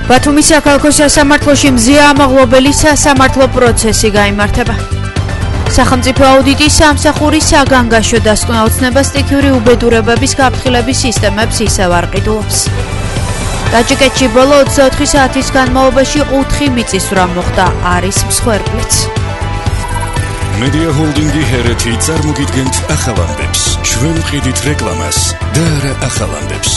ბათუმის საქალაქო სასამართლოში მზია ამაღლობელი სასამართლო პროცესი გაიმართება. სახელმწიფო აუდიტის სამსახურის საგანგაშო დასკვნა ოცნება სტიქიური უბედურებების გაფრთხილების სისტემებს ისევ არ ყიდულობს. ტაჯიკეთში ბოლო 24 საათის განმავლობაში 4 მიწისძვრა მოხდა, არის მსხვერპლიც. Media Holding-ი ჰერეთი წარმოგიდგენთ ახალ ამბებს. ჩვენ ვყიდით რეკლამას და არა ახალ ამბებს.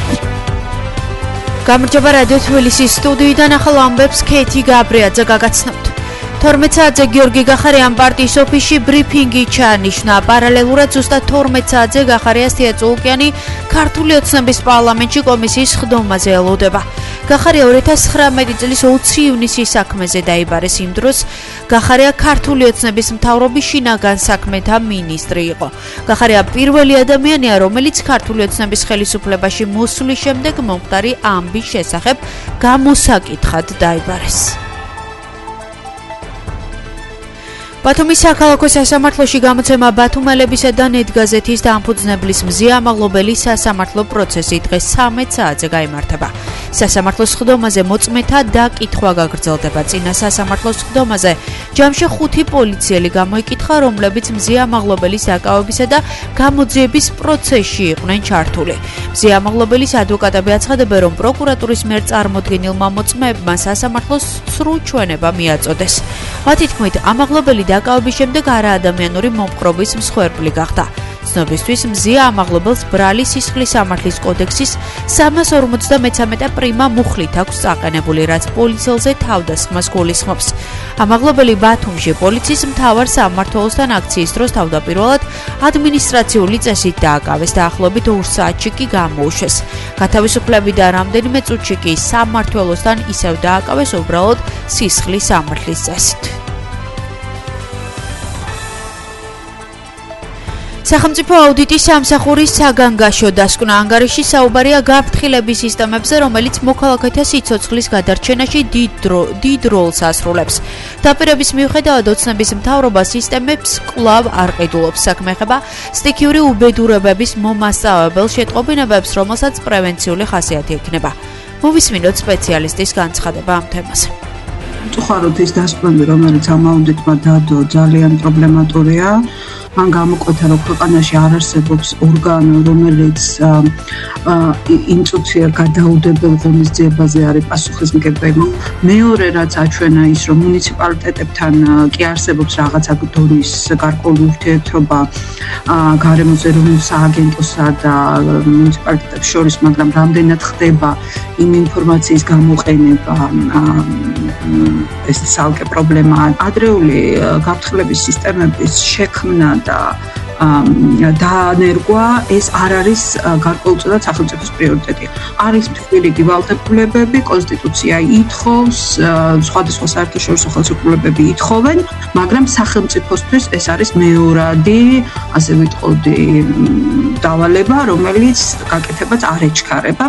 გამარჯობა რადიო თბილისის სტუდიიდან ახალ ამბებს ქეთი გაბრიაძე გაგაცნობთ. 12 საათზე გიორგი გახარიან პარტიის ოფისში ბრიფინგი ჩაანიშნა. პარალელურად ზუსტად 12 საათზე გახარიას თეატროლოგიანი ქართული ოცნების პარლამენტში კომისიის ხდომაზე ელოდება. გახარია 2019 წლის 20 ივნისის საქმეზე დაიბარეს. იმ დროს გახარია ქართული ოცნების მთავრობის შინაგან საქმეთა მინისტრი იყო. გახარია პირველი ადამიანია, რომელიც ქართული ოცნების ხელისუფლებაში მოსვლის შემდეგ მომხდარი ამბის შესახებ გამოსაკითხად დაიბარეს. ბათუმის საქალაქო სასამართლოში გამოცემა ბათუმელებისა და ნეტგაზეთის დამფუძნებლის მზია ამაღლობელი სასამართლო პროცესი დღეს 13 საათზე გაიმართება. სასამართლოს ხდომაზე მოწმეთა დაკითხვა გაგრძელდება. წინა სასამართლოს ხდომაზე ჯამში 5 პოლიციელი გამოიკითხა, რომლებიც მზია ამაღლობელის დაკავებისა და გამოძიების პროცესში იყვნენ ჩართული. მზია ამაღლობელის ადვოკატები აცხადებენ, რომ პროკურატურის მიერ წარმოდგენილმა მოწმეებმა სასამართლოს სრულ ჩვენება მიაწოდეს. მათი თქმით, ამაღლობელი დაკავების შემდეგ არაადამიანური მომპყრობის მსხვერპლი გახდა. ცნობისთვის მზია ამაღლობელს ბრალი სისხლის სამართლის კოდექსის 353 პრიმა მუხლით აქვს წაყენებული, რაც პოლიციელზე თავდასხმას გულისხმობს. ამაღლობელი ბათუმში პოლიციის მთავარ სამმართველოსთან აქციის დროს თავდაპირველად ადმინისტრაციული წესით დააკავეს, დაახლოებით 2 საათში კი გამოუშვეს. გათავისუფლებიდან რამდენიმე წუთში კი სამმართველოსთან ისევ დააკავეს უბრალოდ სისხლის სამართლის წესით. სახელმწიფო აუდიტის სამსახურის საგანგაშო დასკვნა ანგარიში საუბარია გაფრთხილების სისტემებზე, რომელიც მოქალაქეთა სიცოცხლის გადარჩენაში დიდ როლს ასრულებს. დაპირების მიუხედავად ოცნების მთავრობა სისტემებს კვლავ არ ყიდულობს. საქმე ეხება სტიქიური უბედურებების მომასწავებელ შეტყობინებებს, რომელსაც პრევენციული ხასიათი ექნება. მოვისმინოთ სპეციალისტის განცხადება ამ თემაზე. მწუხაროდ ის დასკვნები, რომელიც ამ აუდიტმა დადო, ძალიან პრობლემატურია. მან გამოკვეთა, რომ ქვეყანაში არ არსებობს ორგანო, რომელიც იმ წუთია გადაუდებელ ღონისძიებაზე არის პასუხისმგებელი. მეორე, რაც აჩვენა ის, რომ მუნიციპალიტეტებთან კი არსებობს რაღაცა დონის გარკვეული ურთიერთობა გარემოს ეროვნულ სააგენტოსა და მუნიციპალიტეტებს შორის, მაგრამ რამდენად ხდება იმ ინფორმაციის გამოყენება, ეს ცალკე პრობლემაა. ადრეული გაფრთხილების სისტემების შექმნა და დანერგვა ეს არ არის გარკვეულწილად სახელმწიფოს პრიორიტეტი. არის თბილისი ვალდებულებები, კონსტიტუცია ითხოვს, სხვადასხვა საერთაშორისო ხელისუფლებები ითხოვენ, მაგრამ სახელმწიფოსთვის ეს არის მეორადი, ასე ვიტყოდი, დავალება, რომელიც გაკეთებაც არ ეჩქარება.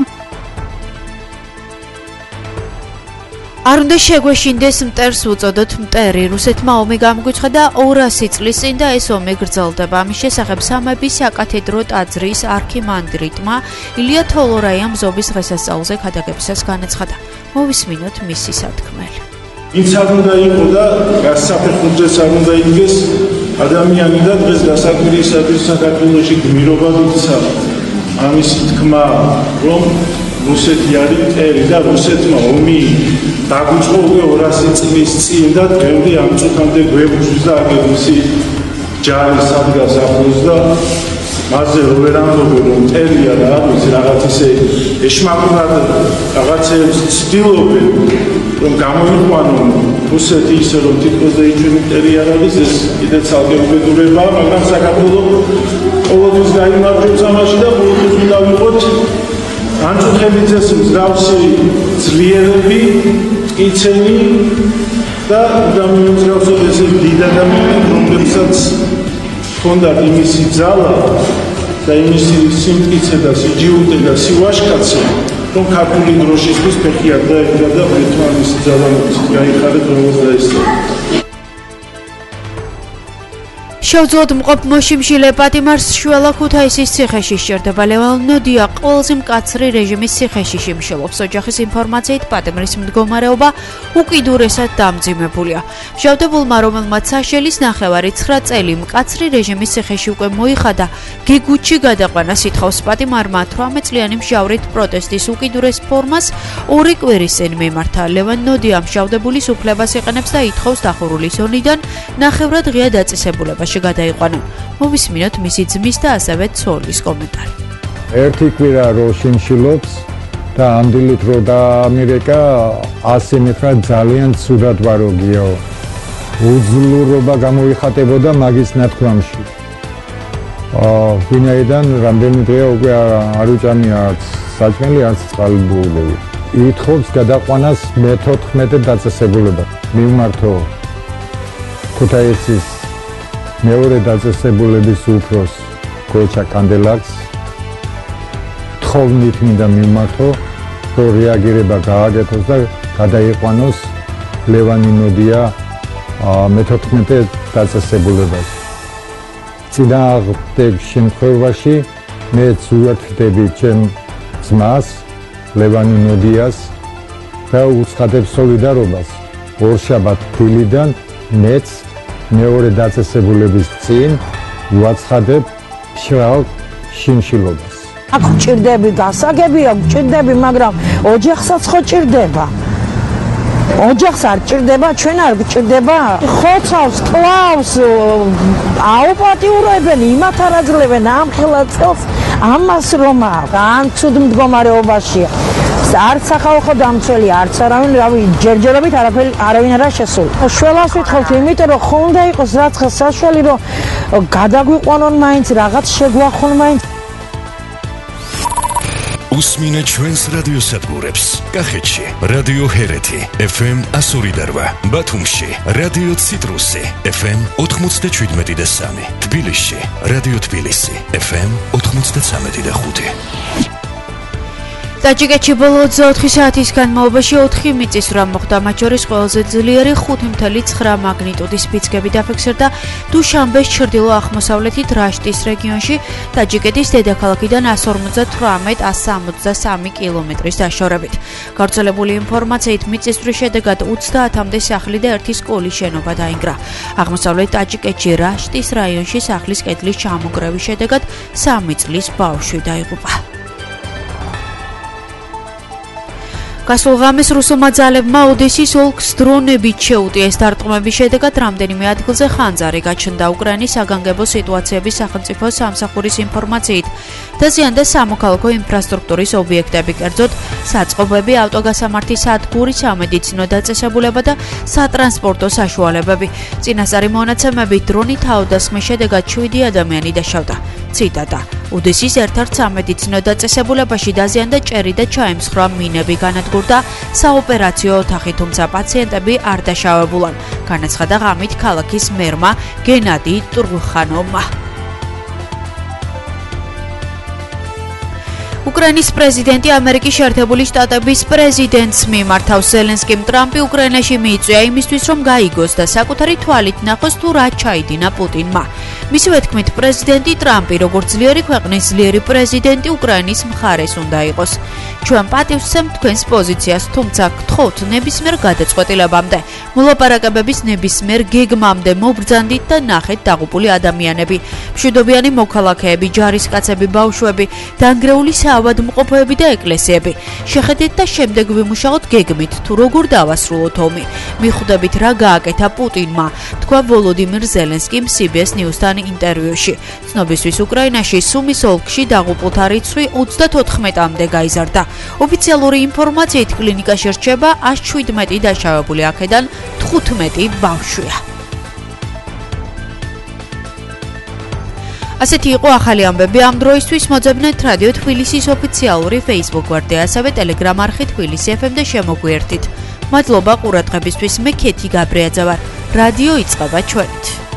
არ უნდა შეგვეშინდეს მტერს უწოდოთ მტერი. რუსეთმა ომი გამოგვიცხადა 200 წლის წინ და ეს ომი გრძელდება. ამის შესახებ სამების საკათედრო ტაძრის არქიმანდრიტმა ილია თოლორაიამ ზობის დღესასწაულზე ქადაგებისას განაცხადა. მოვისმინოთ მისი სათქმელი. ვინც არ უნდა იყო და გასაფეხურზეც არ უნდა იდგეს ადამიანი და დღეს დასაკვირისათვის საქართველოში გმირობა იქცა. ამის თქმა, რომ რუსეთი არის მტერი და რუსეთმა ომი დაგვიწყო უკვე 200 წლის წინ და დღემდე ამ წუთამდე გვეუბნის და აგებისი ჯარი სადგას ახლოს და მასზე ვერ ამბობენ, რომ მტერია და არის რაღაც ისე ეშმაკურად რაღაცებს ცდილობენ, რომ გამოიყვანონ რუსეთი ისე, რომ თითქოს და იჩვენი მტერი არ არის, ეს კიდე ცალკე უბედურებაა, მაგრამ საქართველო ყოველთვის გაიმარჯვებს ამაში და ყოველთვის უნდა ვიყოთ ანჩუხებიძეს მსგავსი ძლიერები, მტკიცენი და უნდა მივუძრავოთ ესე დიდ ადამიანები, რომლებსაც ჰქონდათ იმისი ძალა და იმისი სიმტკიცე და სიჯიუტე და სიუაშკაცე, რომ ქართული დროშისთვის ფეხი არ დაედგა და ერთმა მისი ძალა მოიცით გაიხარეთ, რომელსაც დაესწრო. შევძლოთ მყოფ მოშიმშილე პატიმარს შუალა ქუთაისის ციხეში სჭირდება. ლევან ნოდია ყველაზე მკაცრი რეჟიმის ციხეში შიმშილობს. ოჯახის ინფორმაციით პატიმრის მდგომარეობა უკიდურესად დამძიმებულია. მჟავდებულმა, რომელმაც საშელის 9 წელი მკაცრი რეჟიმის ციხეში უკვე მოიხადა, გეგუთში გადაყვანას ითხოვს. პატიმარმა 18 წლიანი მჟავრით პროტესტის უკიდურეს ფორმას 2 კვირის წინ მიმართა. ლევან ნოდია მჟავდებულის უფლებას იყენებს და ითხოვს დახურული ზონიდან 9 დღეა დაწესებულებაში გადაიყვანა. მოვისმინოთ მისი ძმის და ასევე ცოლის კომენტარი. ერთი კვირა რო შიმშილობს და ამ დილით რო დაამირეკა, ასიმეტრა ძალიან ცუდად ვაროგიო. უძლურობა გამოიხატებოდა მაგის ნათქვამში. ვინაიდან რამდენი დღეა უკვე არ უჭამია არც საჭმელი, არც წყალბულები. ითხოვს გადაყვანას მე-14 დაწესებულება. მიმართო ქუთაისის მეორე დაწესებულების უფროს გოჩა კანდელაკს თხოვნით მინდა მიმართო, რომ რეაგირება გააკეთოს და გადაიყვანოს ლევანი ნოდია მე-14 დაწესებულებაში. წინააღმდეგ შემთხვევაში მეც უერთდები ჩემ ძმას ლევანი ნოდიას და უცხადებ სოლიდარობას ორშაბათ დილიდან მეც მეორე დაწესებულების წინ ვაცხადებ მშრალ შიმშილობას. აქ ჭირდები გასაგებია, ჭირდები, მაგრამ ოჯახსაც ხო ჭირდება. ოჯახს არ ჭირდება, ჩვენ არ გჭირდება. ხოცავს, კლავს, აუპატიურებენ, იმათ არაძლებენ ამ ხელაწელს, ამას რომ ან ცუდ მდგომარეობაშია. არც სახალხო დამცველი, არც არავინ, რავი, ჯერჯერობით არავინ არა შესული. შველას ვითხოვთ, იმიტომ რომ ხო უნდა იყოს რაცხა საშუალი, რომ გადაგვიყვანონ მაინც, რაღაც შეგვახონ მაინც. უსმინეთ ჩვენს რადიოსადგურებს. კახეთში რადიო ჰერეთი FM 102.8, ბათუმში რადიო ციტრუსი FM 97.3, თბილისში რადიო თბილისი FM 93.5. ტაჯიკეთში ბოლო 24 საათის განმავლობაში 4 მიწისძვრა მოხდა, მათ შორის ყველაზე ძლიერი 5.9 მაგნიტუდის ბიძგები დაფიქსირდა დუშანბეს ჩრდილო-აღმოსავლეთით რაშტის რეგიონში, ტაჯიკეთის დედაქალაქიდან 158-163 კილომეტრის დაშორებით. გავრცელებული ინფორმაციით მიწისძვრის შედეგად 30-მდე სახლი და 1 სკოლის შენობა დაინგრა. აღმოსავლეთ ტაჯიკეთში რაშტის რაიონში სახლის კედლის ჩამონგრევის შედეგად 3 წლის ბავშვი დაიღუპა. გასულ ღამეს რუსულმა ძალებმა ოდესის ოლქს დრონებით შეუტიეს. დარტყმების შედეგად რამდენიმე ადგილზე ხანძარი გაჩნდა. უკრაინის საგანგებო სიტუაციების სახელმწიფო სამსახურის ინფორმაციით დაზიანდა სამოქალაქო ინფრასტრუქტურის ობიექტები, კერძოდ საწყობები, ავტოგასამართი სადგური, სამედიცინო დაწესებულება და სატრანსპორტო საშუალებები. წინასწარი მონაცემებით დრონით თავდასხმის შედეგად 7 ადამიანი დაშავდა. ციტატა: ოდესის ერთ-ერთ სამედიცინო დაწესებულებაში დაზიანდა ჭერი და ჩაიმსხვრა მინები, განადგურდა საოპერაციო ოთახი, თუმცა პაციენტები არ დაშავებულან, განაცხადა ღამით ქალაქის მერმა გენადი ტრუხანოვმა. უკრაინის პრეზიდენტი ამერიკის შეერთებული შტატების პრეზიდენტს მიმართავს. ზელენსკიმ ტრამპი უკრაინაში მიიწვია იმისთვის, რომ გაიგოს და საკუთარი თვალით ნახოს თუ რა ჩაიდინა პუტინმა. მისივე თქმით, პრეზიდენტი ტრამპი, როგორც ძლიერი ქვეყნის ძლიერი პრეზიდენტი, უკრაინის მხარეს უნდა იყოს. ჩვენ პატივს ვცემთ თქვენს პოზიციას, თუმცა გთხოვთ ნებისმიერ გადაწყვეტილებამდე, მოლაპარაკებების ნებისმიერ გეგმამდე მობრძანდით და ნახეთ დაღუპული ადამიანები, მშვიდობიანი მოქალაქეები, ჯარისკაცები, ბავშვები, დანგრეული საავადმყოფოები და ეკლესიები. შეხედეთ და შემდეგ ვიმუშაოთ გეგმით, თუ როგორ დავასრულოთ ომი. მიხვდებით რა გააკეთა პუტინმა, თქვა ვოლოდიმირ ზელენსკიმ CBS News-თან ინტერვიუში. ცნობისთვის უკრაინაში სუმის ოლქში დაღუპულთა რიცხვი 34-მდე გაიზარდა. ოფიციალური ინფორმაციით კლინიკაში რჩება 117 დაშავებული, აქედან 15 ბავშვია. ასეთი იყო ახალი ამბები ამ დროისთვის. მოძებნეთ რადიო თბილისის ოფიციალური Facebook გვერდი, ასევე Telegram არხი თბილისი FM და შემოგვიერთით. მადლობა ყურადღებისთვის. მე ქეთი გაბრიაძე ვარ. რადიო იწყება ჩვენით.